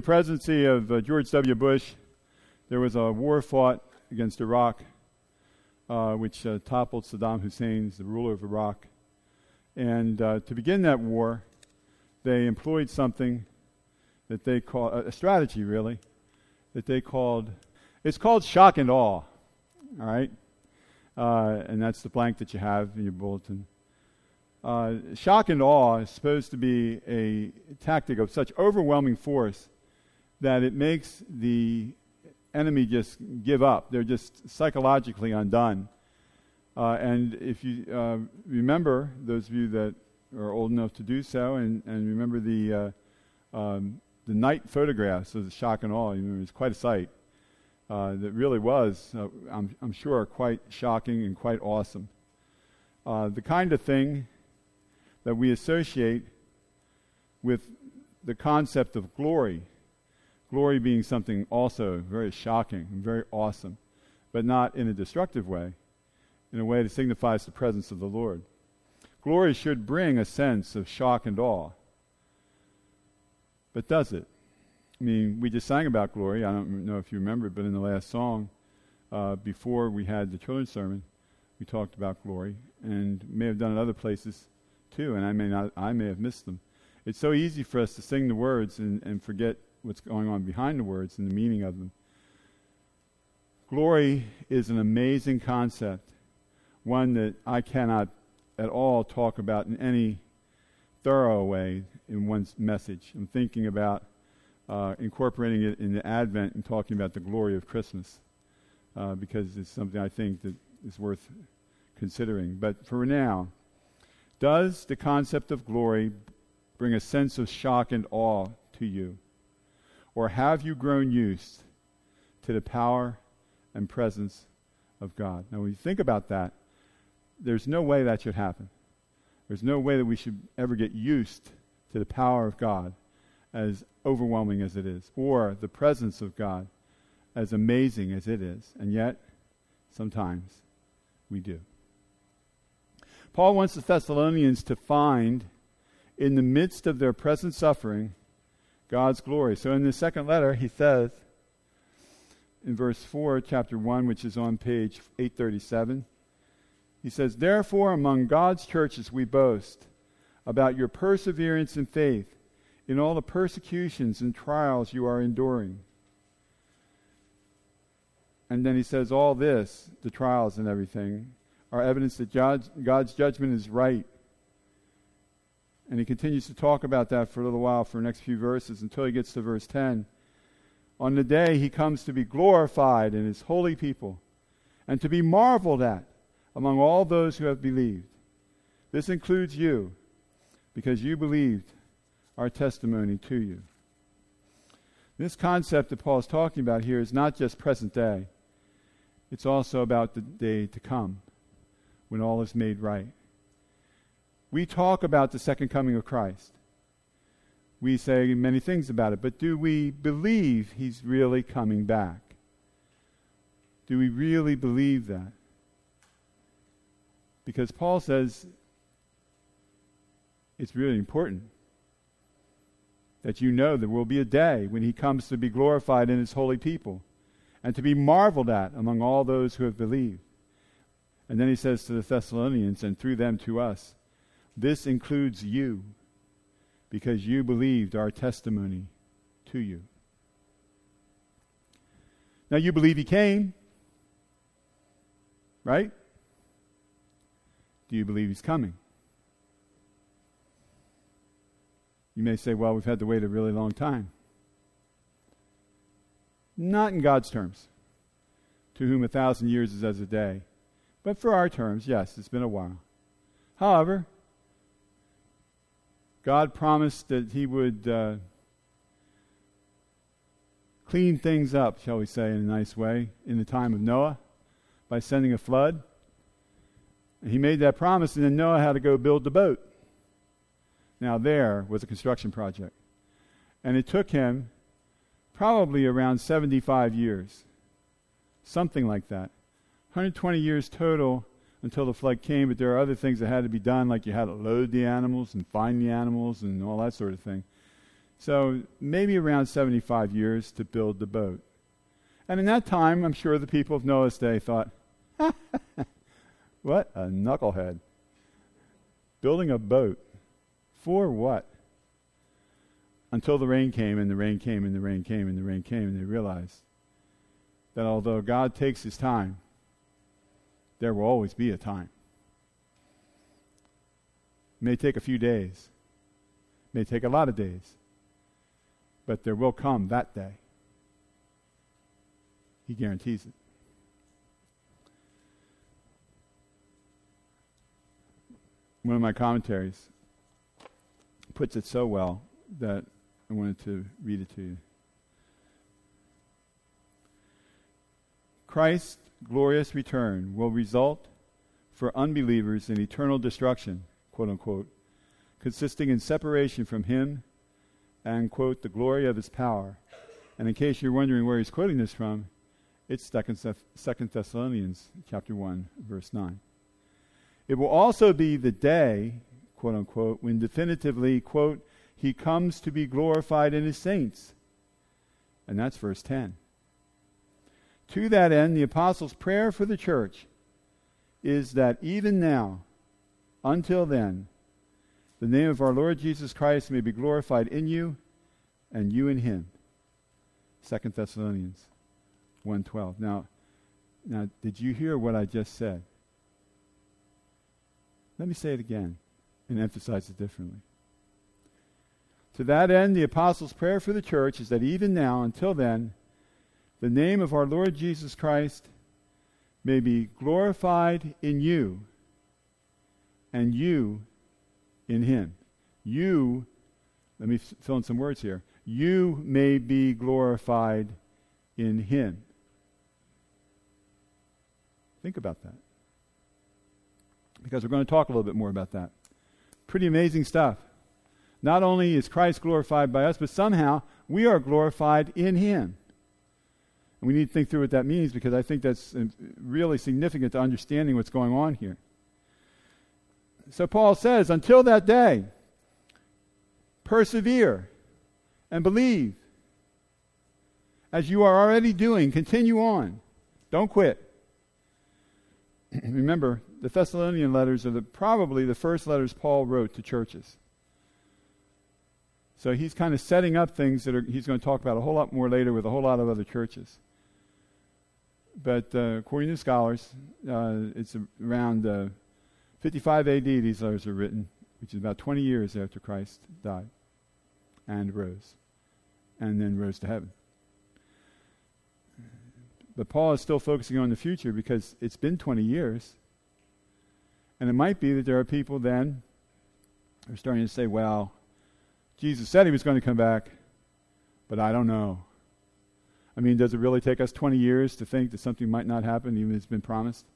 presidency of George W. Bush, there was a war fought against Iraq, which toppled Saddam Hussein as the ruler of Iraq. And to begin that war, they employed something that they call a strategy, really, that they called, it's called shock and awe, all right? And that's the blank that you have in your bulletin. Shock and awe is supposed to be a tactic of such overwhelming force that it makes the enemy just give up. They're just psychologically undone. And if you remember, those of you that are old enough to do so, and remember the night photographs of the shock and awe, it was quite a sight. That really was, I'm sure, quite shocking and quite awesome. The kind of thing that we associate with the concept of glory. Glory being something also very shocking and very awesome, but not in a destructive way, in a way that signifies the presence of the Lord. Glory should bring a sense of shock and awe. But does it? I mean, we just sang about glory. I don't know if you remember it, but in the last song, before we had the children's sermon, we talked about glory, and may have done it other places too, and I may have missed them. It's so easy for us to sing the words and forget what's going on behind the words and the meaning of them. Glory is an amazing concept, one that I cannot at all talk about in any thorough way in one's message. I'm thinking about incorporating it in the Advent and talking about the glory of Christmas, because it's something I think that is worth considering. But for now, does the concept of glory bring a sense of shock and awe to you? Or have you grown used to the power and presence of God? Now, when you think about that, there's no way that should happen. There's no way that we should ever get used to the power of God, as overwhelming as it is, or the presence of God, as amazing as it is. And yet, sometimes we do. Paul wants the Thessalonians to find, in the midst of their present suffering, God's glory. So in the second letter, he says, in verse 4, chapter 1, which is on page 837, he says, "Therefore among God's churches we boast about your perseverance in faith in all the persecutions and trials you are enduring." And then he says, all this, the trials and everything, are evidence that God's judgment is right. And he continues to talk about that for a little while, for the next few verses, until he gets to verse 10. "On the day he comes to be glorified in his holy people, and to be marveled at among all those who have believed. This includes you, because you believed our testimony to you." This concept that Paul is talking about here is not just present day. It's also about the day to come, when all is made right. We talk about the second coming of Christ. We say many things about it, but do we believe he's really coming back? Do we really believe that? Because Paul says it's really important that you know there will be a day when he comes to be glorified in his holy people and to be marveled at among all those who have believed. And then he says to the Thessalonians, and through them to us, this includes you, because you believed our testimony to you. Now you believe he came, right? Do you believe he's coming? You may say, well, we've had to wait a really long time. Not in God's terms, to whom 1,000 years is as a day. But for our terms, yes, it's been a while. However, God promised that he would clean things up, shall we say, in a nice way, in the time of Noah, by sending a flood. And he made that promise, and then Noah had to go build the boat. Now there was a construction project. And it took him probably around 75 years. Something like that. 120 years total until the flood came, but there are other things that had to be done, like you had to load the animals and find the animals and all that sort of thing. So maybe around 75 years to build the boat. And in that time, I'm sure the people of Noah's day thought, what a knucklehead. Building a boat. For what? Until the rain came, and the rain came, and the rain came, and the rain came, and they realized that although God takes his time, there will always be a time. It may take a few days. It may take a lot of days. But there will come that day. He guarantees it. One of my commentaries puts it so well that I wanted to read it to you. Christ's glorious return will result for unbelievers in eternal destruction, quote unquote, consisting in separation from him and, quote, the glory of his power. And in case you're wondering where he's quoting this from, it's 2 Thessalonians chapter 1, verse 9. It will also be the day, quote unquote, when definitively, quote, he comes to be glorified in his saints. And that's verse 10. To that end, the apostles' prayer for the church is that even now, until then, the name of our Lord Jesus Christ may be glorified in you and you in him. 2 Thessalonians 1:12. Now, did you hear what I just said? Let me say it again and emphasize it differently. To that end, the apostles' prayer for the church is that even now, until then, the name of our Lord Jesus Christ may be glorified in you and you in him. You, let me fill in some words here. You may be glorified in him. Think about that. Because we're going to talk a little bit more about that. Pretty amazing stuff. Not only is Christ glorified by us, but somehow we are glorified in him. And we need to think through what that means, because I think that's really significant to understanding what's going on here. So Paul says, until that day, persevere and believe. As you are already doing, continue on. Don't quit. Remember, the Thessalonian letters are probably the first letters Paul wrote to churches. So he's kind of setting up things that he's going to talk about a whole lot more later with a whole lot of other churches. But according to scholars, it's around 55 AD these letters are written, which is about 20 years after Christ died and rose, and then rose to heaven. But Paul is still focusing on the future because it's been 20 years. And it might be that there are people then who are starting to say, well, Jesus said he was going to come back, but I don't know. I mean, does it really take us 20 years to think that something might not happen even if it's been promised?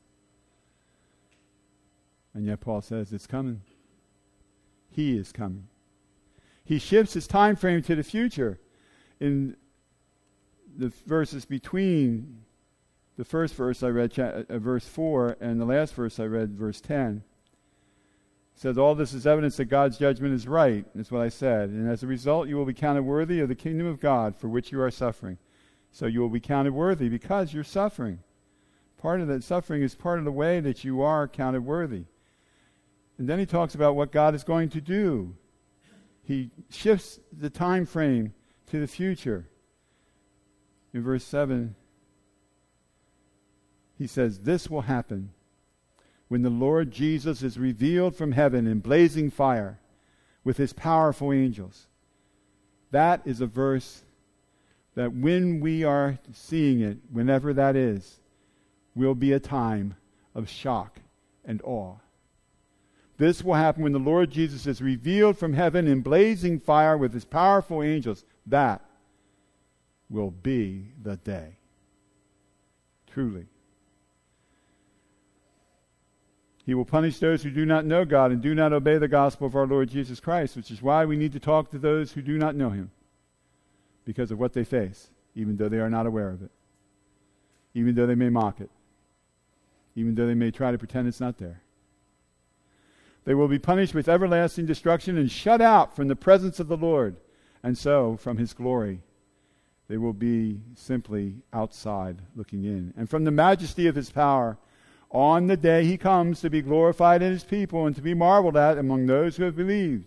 And yet Paul says it's coming. He is coming. He shifts his time frame to the future. In the verses between the first verse I read, verse 4, and the last verse I read, verse 10, says, all this is evidence that God's judgment is right. That's what I said. And as a result, you will be counted worthy of the kingdom of God for which you are suffering. So you will be counted worthy because you're suffering. Part of that suffering is part of the way that you are counted worthy. And then he talks about what God is going to do. He shifts the time frame to the future. In verse 7, he says, this will happen when the Lord Jesus is revealed from heaven in blazing fire with his powerful angels. That is a verse that when we are seeing it, whenever that is, will be a time of shock and awe. This will happen when the Lord Jesus is revealed from heaven in blazing fire with his powerful angels. That will be the day. Truly. He will punish those who do not know God and do not obey the gospel of our Lord Jesus Christ, which is why we need to talk to those who do not know him because of what they face, even though they are not aware of it, even though they may mock it, even though they may try to pretend it's not there. They will be punished with everlasting destruction and shut out from the presence of the Lord, And so, from his glory, they will be simply outside looking in. And from the majesty of his power, on the day he comes to be glorified in his people and to be marveled at among those who have believed.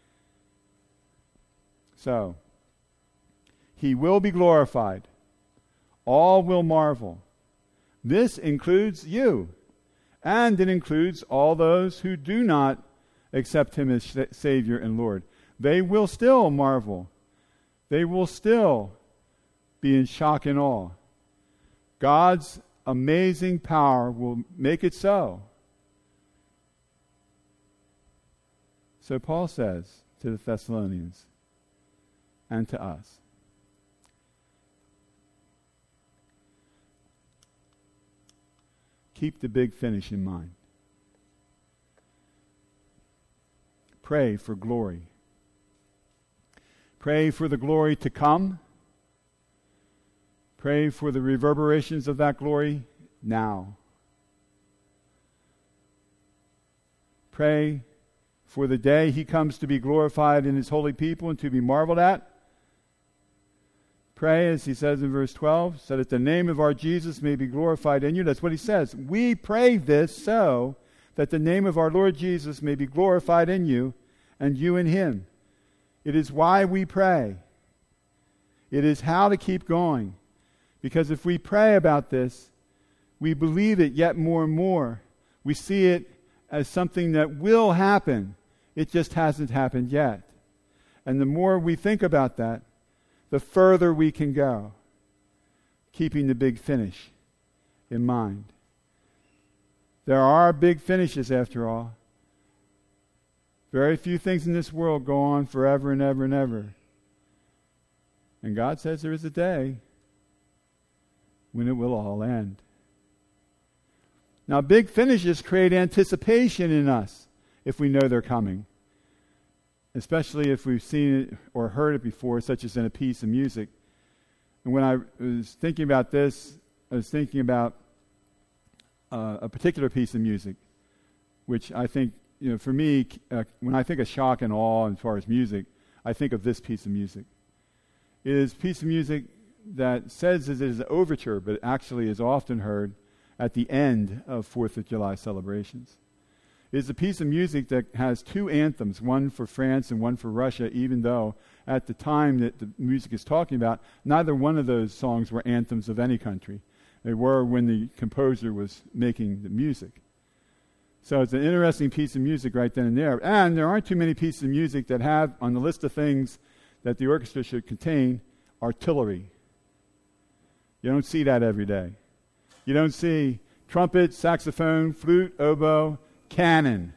So, he will be glorified. All will marvel. This includes you. And it includes all those who do not accept him as Savior and Lord. They will still marvel. They will still be in shock and awe. God's amazing power will make it so. So Paul says to the Thessalonians and to us, keep the big finish in mind. Pray for glory. Pray for the glory to come. Pray for the reverberations of that glory now. Pray for the day he comes to be glorified in his holy people and to be marveled at. Pray, as he says in verse 12, so that the name of our Jesus may be glorified in you. That's what he says. We pray this so that the name of our Lord Jesus may be glorified in you and you in him. It is why we pray. It is how to keep going. Because if we pray about this, we believe it yet more and more. We see it as something that will happen. It just hasn't happened yet. And the more we think about that, the further we can go, keeping the big finish in mind. There are big finishes, after all. Very few things in this world go on forever and ever and ever. And God says there is a day when it will all end. Now, big finishes create anticipation in us if we know they're coming, especially if we've seen it or heard it before, such as in a piece of music. And when I was thinking about this, I was thinking about a particular piece of music, which I think, for me, when I think of shock and awe as far as music, I think of this piece of music. It is a piece of music that says it is an overture, but actually is often heard at the end of 4th of July celebrations. It is a piece of music that has two anthems, one for France and one for Russia, even though at the time that the music is talking about, neither one of those songs were anthems of any country. They were when the composer was making the music. So it's an interesting piece of music right then and there. And there aren't too many pieces of music that have, on the list of things that the orchestra should contain, artillery. You don't see that every day. You don't see trumpet, saxophone, flute, oboe, cannon.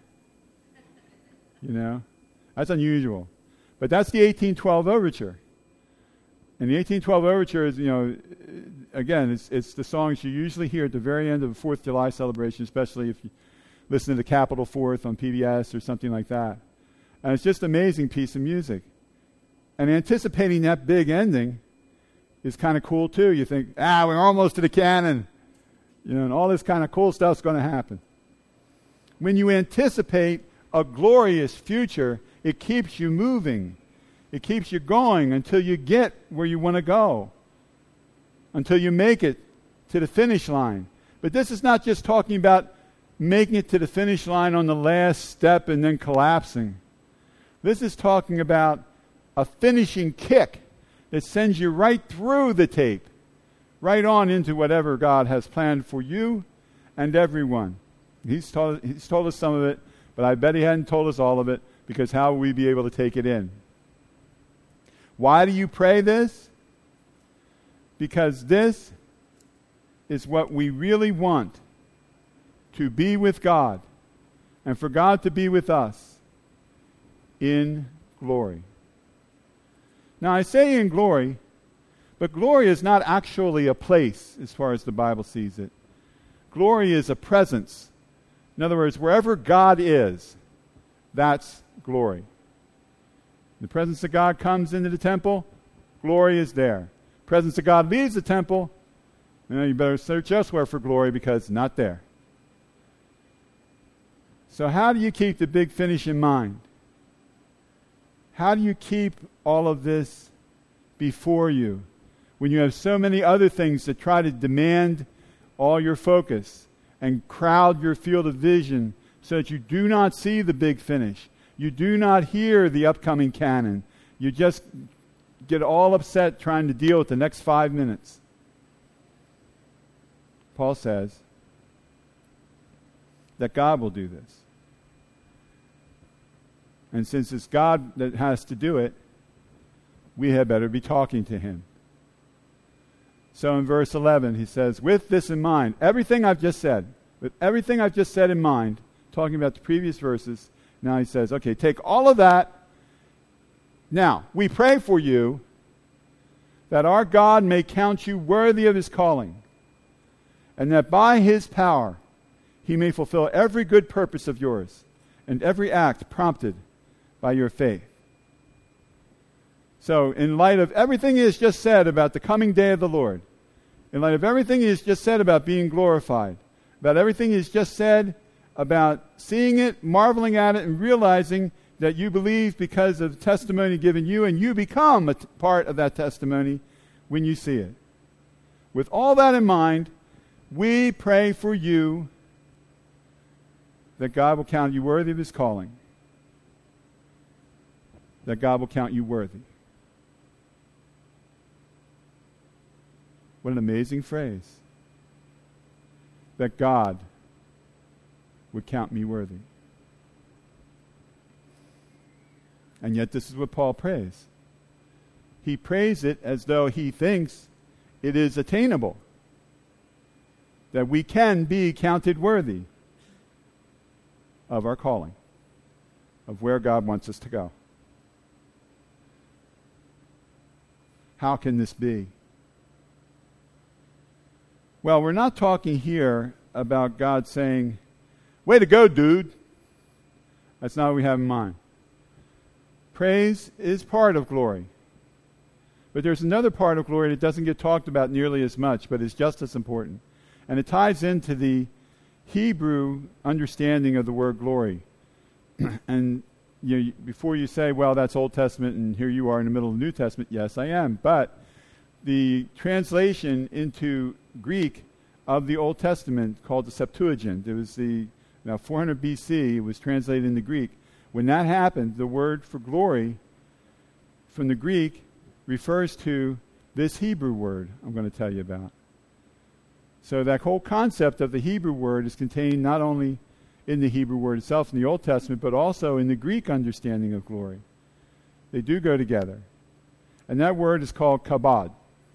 That's unusual. But that's the 1812 overture. And the 1812 overture is, again, it's the songs you usually hear at the very end of a 4th of July celebration, especially if you listen to the Capitol Fourth on PBS or something like that. And it's just an amazing piece of music. And anticipating that big ending is kind of cool too. You think, we're almost to the canon. And all this kind of cool stuff's going to happen. When you anticipate a glorious future, it keeps you moving. It keeps you going until you get where you want to go, until you make it to the finish line. But this is not just talking about making it to the finish line on the last step and then collapsing. This is talking about a finishing kick that sends you right through the tape, right on into whatever God has planned for you and everyone. He's told us some of it, but I bet he hadn't told us all of it, because how will we be able to take it in? Why do you pray this? Because this is what we really want, to be with God, and for God to be with us in glory. Now, I say in glory, but glory is not actually a place as far as the Bible sees it. Glory is a presence. In other words, wherever God is, that's glory. The presence of God comes into the temple, glory is there. The presence of God leaves the temple, you better search elsewhere for glory, because it's not there. So how do you keep the big finish in mind? How do you keep all of this before you when you have so many other things that try to demand all your focus and crowd your field of vision so that you do not see the big finish? You do not hear the upcoming canon. You just get all upset trying to deal with the next 5 minutes. Paul says that God will do this. And since it's God that has to do it, we had better be talking to him. So in verse 11, he says, with this in mind, with everything I've just said in mind, talking about the previous verses, now he says, okay, take all of that. Now, we pray for you that our God may count you worthy of his calling, and that by his power he may fulfill every good purpose of yours, and every act prompted by your faith. So, in light of everything he has just said about the coming day of the Lord, in light of everything he has just said about being glorified, about everything he has just said about seeing it, marveling at it, and realizing that you believe because of testimony given you, and you become a part of that testimony when you see it. With all that in mind, we pray for you that God will count you worthy of his calling, that God will count you worthy. What an amazing phrase. That God would count me worthy. And yet this is what Paul prays. He prays it as though he thinks it is attainable, that we can be counted worthy of our calling, of where God wants us to go. How can this be? Well, we're not talking here about God saying, way to go, dude. That's not what we have in mind. Praise is part of glory. But there's another part of glory that doesn't get talked about nearly as much, but is just as important. And it ties into the Hebrew understanding of the word glory. And before you say, well, that's Old Testament and here you are in the middle of the New Testament, yes, I am. But the translation into Greek of the Old Testament called the Septuagint, it was 400 BC, it was translated into Greek. When that happened, the word for glory from the Greek refers to this Hebrew word I'm going to tell you about. So that whole concept of the Hebrew word is contained not only in the Hebrew word itself in the Old Testament, but also in the Greek understanding of glory. They do go together. And that word is called kabod.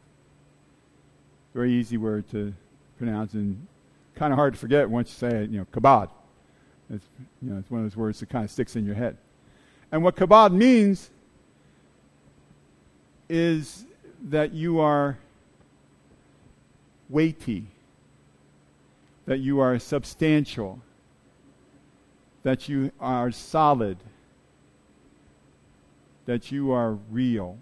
Very easy word to pronounce and kind of hard to forget once you say it, kabod. It's one of those words that kind of sticks in your head. And what kabod means is that you are weighty, that you are substantial, that you are solid, that you are real.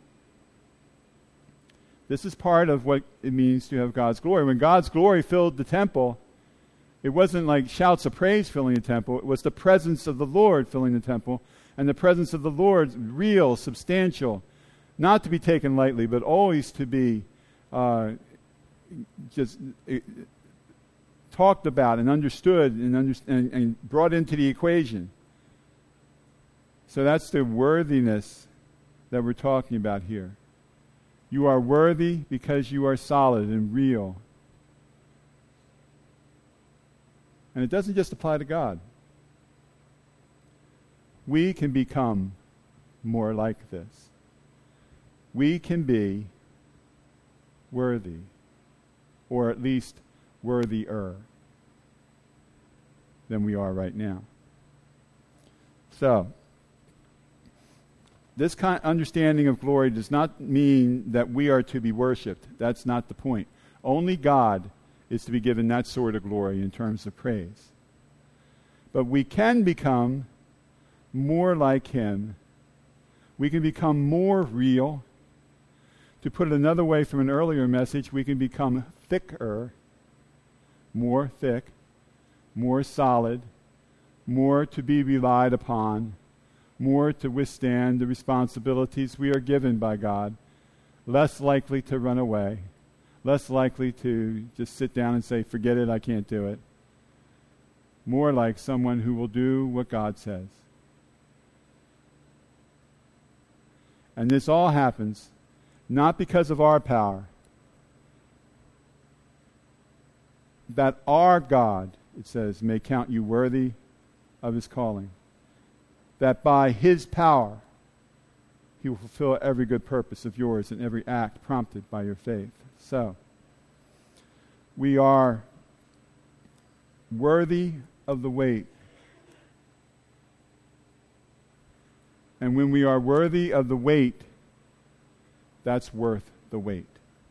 This is part of what it means to have God's glory. When God's glory filled the temple, it wasn't like shouts of praise filling the temple. It was the presence of the Lord filling the temple. And the presence of the Lord, real, substantial, not to be taken lightly, but always to be talked about and understood and brought into the equation. So that's the worthiness that we're talking about here. You are worthy because you are solid and real. And it doesn't just apply to God. We can become more like this. We can be worthy, or at least worthier than we are right now. So, this kind of understanding of glory does not mean that we are to be worshipped. That's not the point. Only God is to be given that sort of glory in terms of praise. But we can become more like him. We can become more real. To put it another way from an earlier message, we can become thicker, more thick, more solid, more to be relied upon, more to withstand the responsibilities we are given by God, less likely to run away, less likely to just sit down and say, forget it, I can't do it. More like someone who will do what God says. And this all happens not because of our power, that our God, it says, may count you worthy of his calling. That by his power, he will fulfill every good purpose of yours and every act prompted by your faith. So, we are worthy of the wait. And when we are worthy of the wait, that's worth the wait.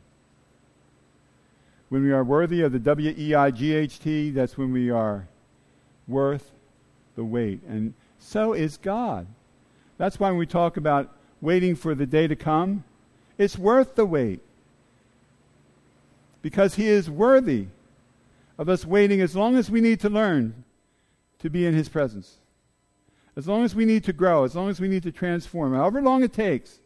When we are worthy of the W-E-I-G-H-T, that's when we are worth the wait. And so is God. That's why when we talk about waiting for the day to come, it's worth the wait. Because he is worthy of us waiting as long as we need to learn to be in his presence. As long as we need to grow, as long as we need to transform, however long it takes,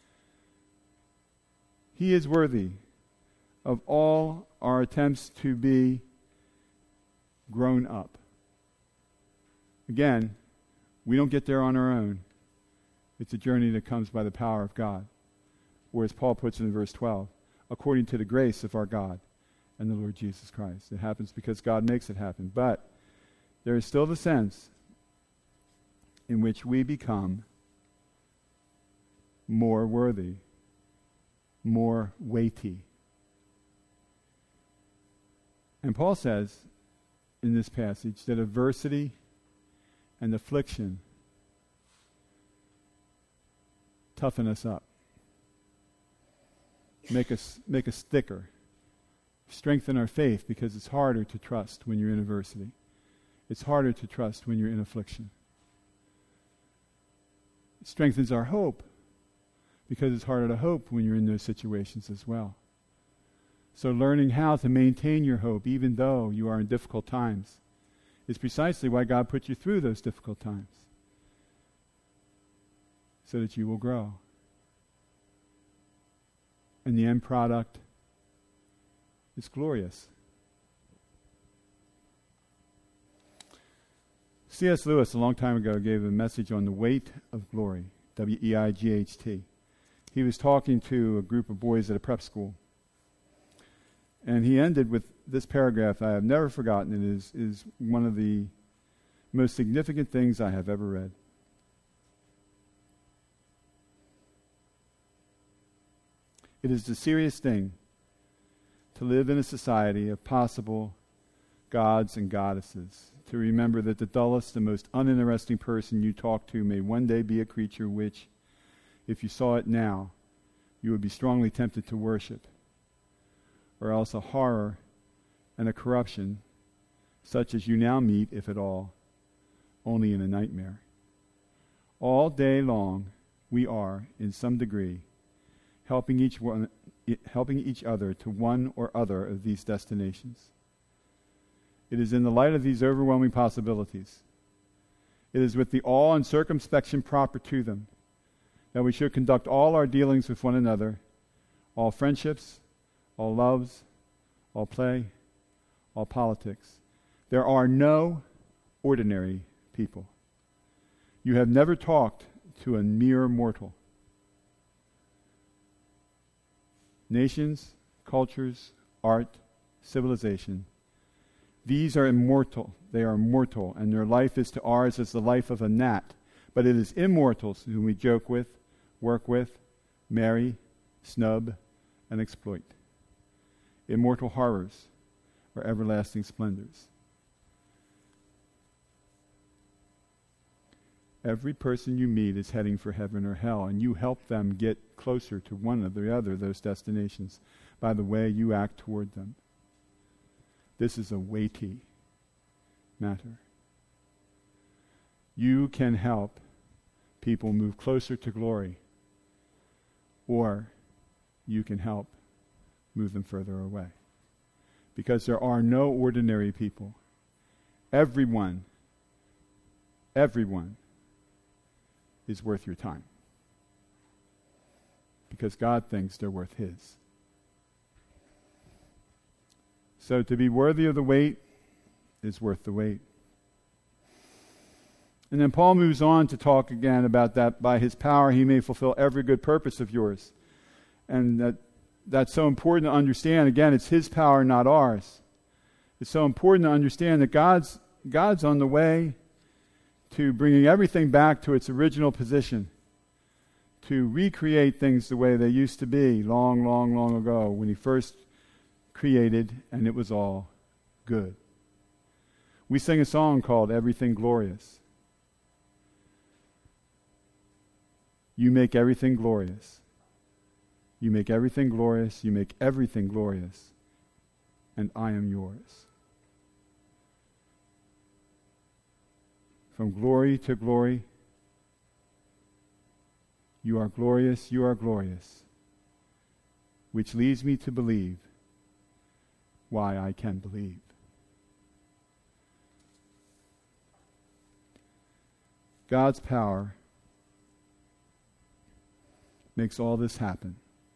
he is worthy of all our attempts to be grown up. Again, we don't get there on our own. It's a journey that comes by the power of God. Or as Paul puts it in verse 12, according to the grace of our God and the Lord Jesus Christ. It happens because God makes it happen. But there is still the sense in which we become more worthy, more weighty. And Paul says in this passage that adversity and affliction toughen us up, make us thicker, strengthen our faith, because it's harder to trust when you're in adversity. It's harder to trust when you're in affliction. It strengthens our hope, because it's harder to hope when you're in those situations as well. So learning how to maintain your hope even though you are in difficult times is precisely why God put you through those difficult times, so that you will grow. And the end product is glorious. C.S. Lewis, a long time ago, gave a message on the weight of glory, W-E-I-G-H-T. He was talking to a group of boys at a prep school. And he ended with this paragraph I have never forgotten. It is one of the most significant things I have ever read. It is a serious thing to live in a society of possible gods and goddesses, to remember that the dullest and most uninteresting person you talk to may one day be a creature which, if you saw it now, you would be strongly tempted to worship, or else a horror and a corruption such as you now meet, if at all, only in a nightmare. All day long we are, in some degree, helping each other to one or other of these destinations. It is in the light of these overwhelming possibilities, it is with the awe and circumspection proper to them, that we should conduct all our dealings with one another, all friendships, all loves, all play, all politics. There are no ordinary people. You have never talked to a mere mortal. Nations, cultures, art, civilization, these are immortal. They are mortal, and their life is to ours as the life of a gnat. But it is immortals whom we joke with, work with, marry, snub, and exploit. Immortal horrors or everlasting splendors. Every person you meet is heading for heaven or hell, and you help them get closer to one or the other of those destinations by the way you act toward them. This is a weighty matter. You can help people move closer to glory, or you can help move them further away. Because there are no ordinary people. Everyone is worth your time. Because God thinks they're worth His. So to be worthy of the wait is worth the wait. And then Paul moves on to talk again about that by His power He may fulfill every good purpose of yours. And that's so important to understand. Again, it's His power, not ours. It's so important to understand that God's on the way to bringing everything back to its original position, to recreate things the way they used to be long, long, long ago when He first created and it was all good. We sing a song called Everything Glorious. You make everything glorious. You make everything glorious. You make everything glorious. And I am yours. From glory to glory, you are glorious, which leads me to believe why I can believe. God's power makes all this happen.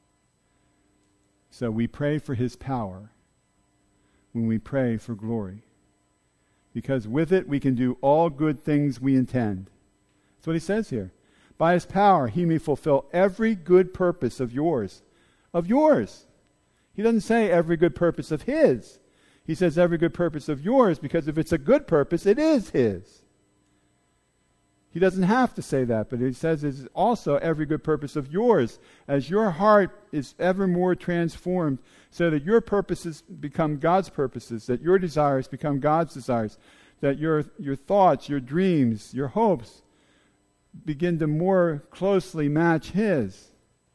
So we pray for His power when we pray for glory. Because with it we can do all good things we intend. That's what he says here. By His power He may fulfill every good purpose of yours. Of yours. He doesn't say every good purpose of His. He says every good purpose of yours, because if it's a good purpose, it is His. He doesn't have to say that, but he says it's also every good purpose of yours, as your heart is ever more transformed so that your purposes become God's purposes, that your desires become God's desires, that your thoughts, your dreams, your hopes begin to more closely match His.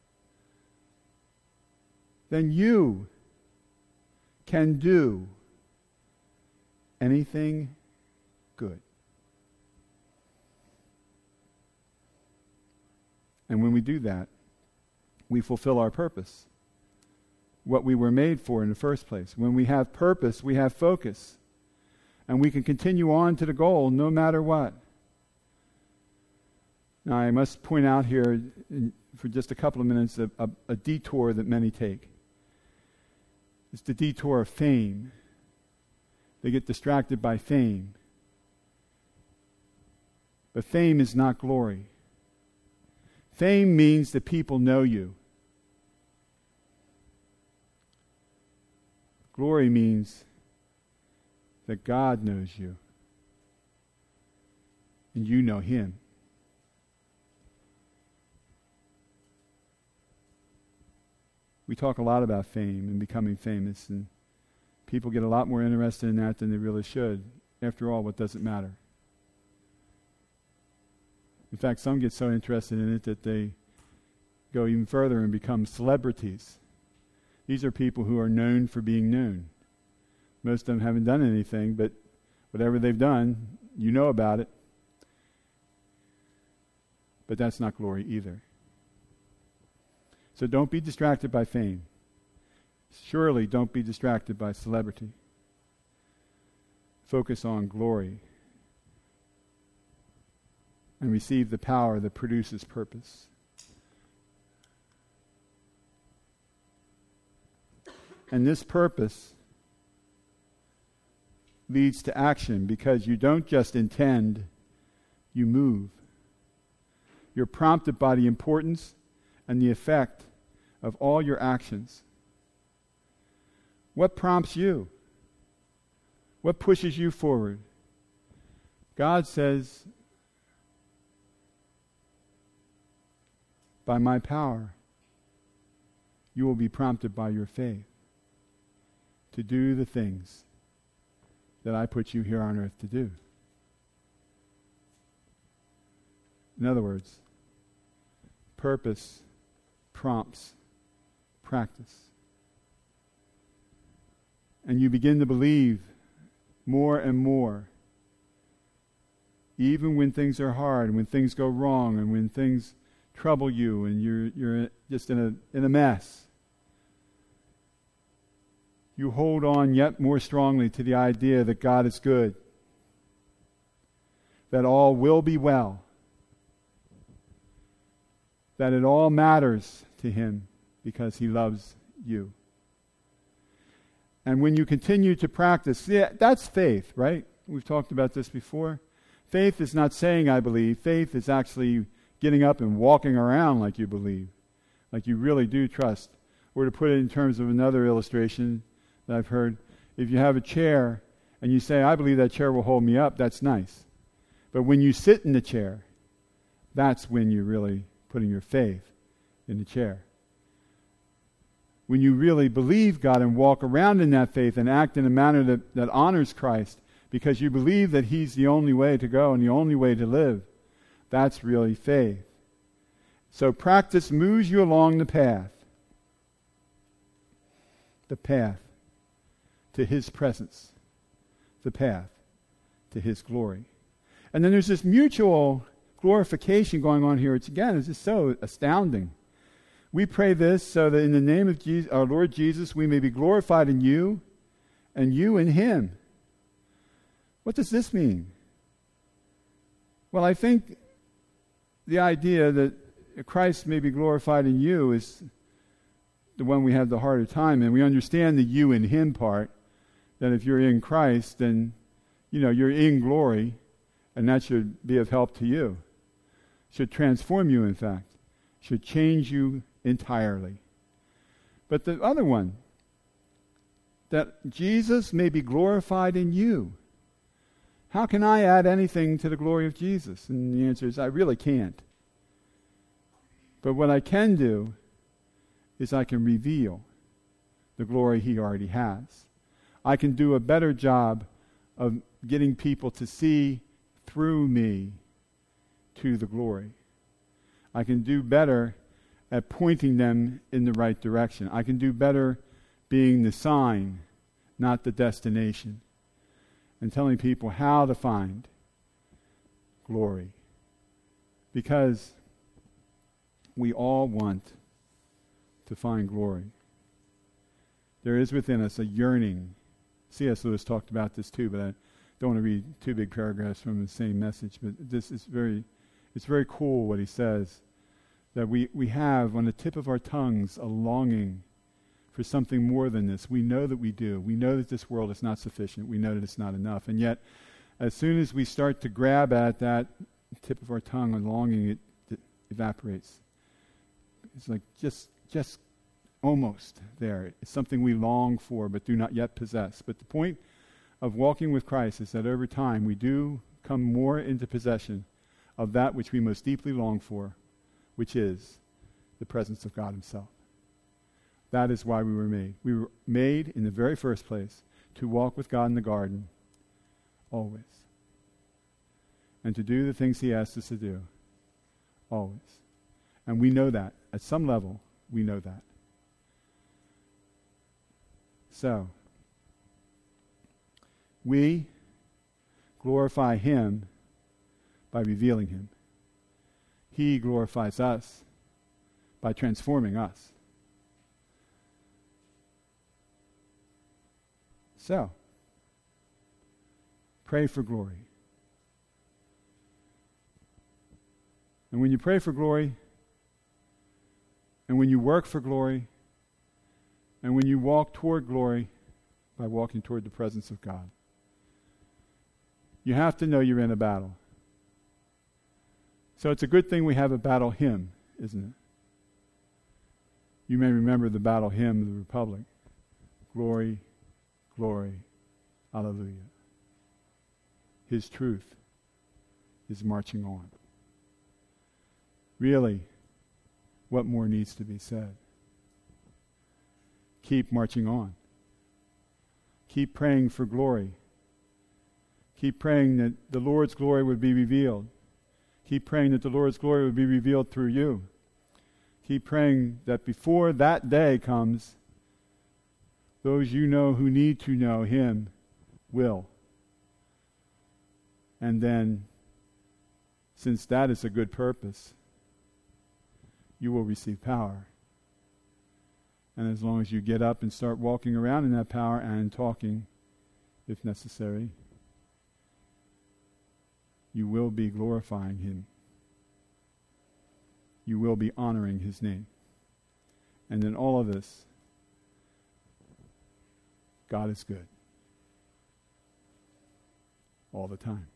Then you can do anything good. And when we do that, we fulfill our purpose, what we were made for in the first place. When we have purpose, we have focus. And we can continue on to the goal no matter what. Now, I must point out here, for just a couple of minutes, a detour that many take. It's the detour of fame. They get distracted by fame. But fame is not glory. Fame means that people know you. Glory means that God knows you. And you know Him. We talk a lot about fame and becoming famous, and people get a lot more interested in that than they really should. After all, what does it matter? In fact, some get so interested in it that they go even further and become celebrities. These are people who are known for being known. Most of them haven't done anything, but whatever they've done, you know about it. But that's not glory either. So don't be distracted by fame. Surely don't be distracted by celebrity. Focus on glory. And receive the power that produces purpose. And this purpose leads to action, because you don't just intend, you move. You're prompted by the importance and the effect of all your actions. What prompts you? What pushes you forward? God says, by my power, you will be prompted by your faith to do the things that I put you here on earth to do. In other words, purpose prompts practice. And you begin to believe more and more, even when things are hard, when things go wrong, and when things trouble you and you're just in a mess. You hold on yet more strongly to the idea that God is good, that all will be well, that it all matters to him because he loves you. And when you continue to practice, that's faith, right? We've talked about this before. Faith is not saying I believe. Faith is actually getting up and walking around like you believe, like you really do trust. Or to put it in terms of another illustration that I've heard, if you have a chair and you say, I believe that chair will hold me up, that's nice. But when you sit in the chair, that's when you're really putting your faith in the chair. When you really believe God and walk around in that faith and act in a manner that honors Christ because you believe that he's the only way to go and the only way to live, that's really faith. So practice moves you along the path to his presence, the path to his glory. And then there's this mutual glorification going on here. It's just so astounding. We pray this so that in the name of Jesus, our Lord Jesus, we may be glorified in you and you in him. What does this mean? Well, I think the idea that Christ may be glorified in you is the one we have the harder time in. We understand the you and him part, that if you're in Christ, then you're in glory, and that should be of help to you. Should transform you, in fact. Should change you entirely. But the other one, that Jesus may be glorified in you. How can I add anything to the glory of Jesus? And the answer is, I really can't. But what I can do is I can reveal the glory he already has. I can do a better job of getting people to see through me to the glory. I can do better at pointing them in the right direction. I can do better being the sign, not the destination, and telling people how to find glory. Because we all want to find glory. There is within us a yearning. C.S. Lewis talked about this too, but I don't want to read two big paragraphs from the same message, but this is it's very cool what he says, that we have on the tip of our tongues a longing for something more than this. We know that we do. We know that this world is not sufficient. We know that it's not enough. And yet, as soon as we start to grab at that tip of our tongue and longing, it evaporates. It's like just almost there. It's something we long for but do not yet possess. But the point of walking with Christ is that over time we do come more into possession of that which we most deeply long for, which is the presence of God himself. That is why we were made. We were made in the very first place to walk with God in the garden always. And to do the things he asked us to do always. And we know that. At some level, we know that. So, we glorify him by revealing him. He glorifies us by transforming us. So, pray for glory. And when you pray for glory, and when you work for glory, and when you walk toward glory by walking toward the presence of God, you have to know you're in a battle. So it's a good thing we have a battle hymn, isn't it? You may remember the battle hymn of the Republic. Glory, glory, hallelujah. His truth is marching on. Really, what more needs to be said? Keep marching on. Keep praying for glory. Keep praying that the Lord's glory would be revealed. Keep praying that the Lord's glory would be revealed through you. Keep praying that before that day comes, those you know who need to know him will. And then, since that is a good purpose, you will receive power. And as long as you get up and start walking around in that power and talking, if necessary, you will be glorifying him. you will be honoring his name. And in all of this, God is good. All the time.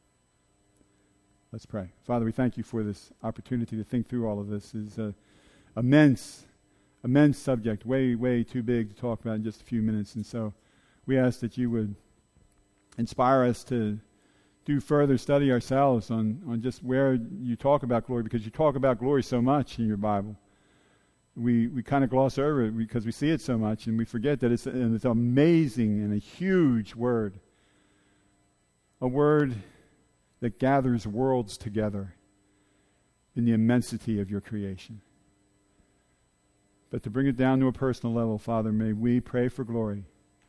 Let's pray. Father, we thank you for this opportunity to think through all of this. It's an immense subject, way, way too big to talk about in just a few minutes. And so we ask that you would inspire us to do further study ourselves on just where you talk about glory, because you talk about glory so much in your Bible. We kind of gloss over it because we see it so much, and we forget that it's an amazing and a huge word. A word that gathers worlds together in the immensity of your creation. But to bring it down to a personal level, Father, may we pray for glory.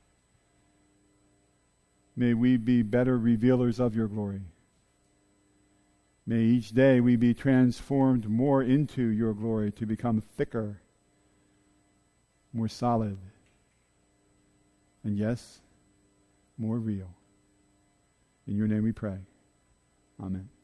May we be better revealers of your glory. May each day we be transformed more into your glory to become thicker, more solid, and yes, more real. In your name we pray. Amen.